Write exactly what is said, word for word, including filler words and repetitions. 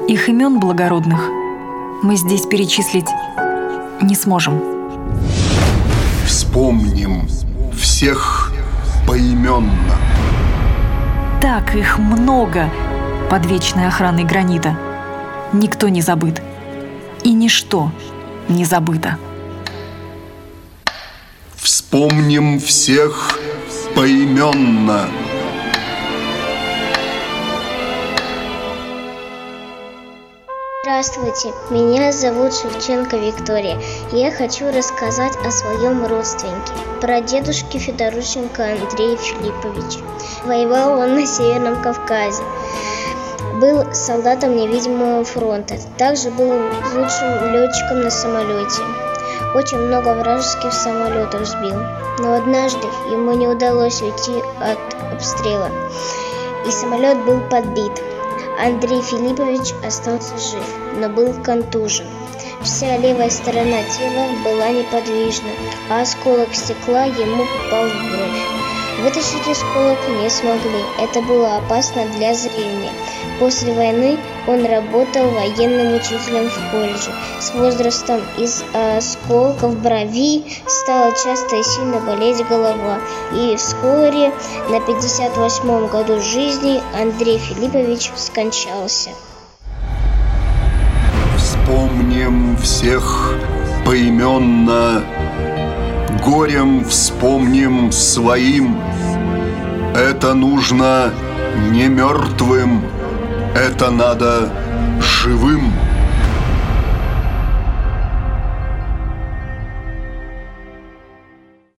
Их имен благородных мы здесь перечислить не сможем. Вспомним всех поименно. Так их много под вечной охраной гранита. Никто не забыт, и ничто не забыто. Вспомним всех поименно. Здравствуйте, меня зовут Шевченко Виктория. Я хочу рассказать о своем родственнике, прадедушке Федорученко Андрея Филипповича. Воевал он на Северном Кавказе. Был солдатом невидимого фронта. Также был лучшим летчиком на самолете. Очень много вражеских самолетов сбил. Но однажды ему не удалось уйти от обстрела, и самолет был подбит. Андрей Филиппович остался жив, но был контужен. Вся левая сторона тела была неподвижна, а осколок стекла ему попал в бровь. Вытащить осколок не смогли, это было опасно для зрения. После войны он работал военным учителем в колледже. С возрастом из осколков брови стала часто и сильно болеть голова. И вскоре, на пятьдесят восьмом году жизни, Андрей Филиппович скончался. Вспомним всех поименно, горем вспомним своим. Это нужно не мертвым, это надо живым.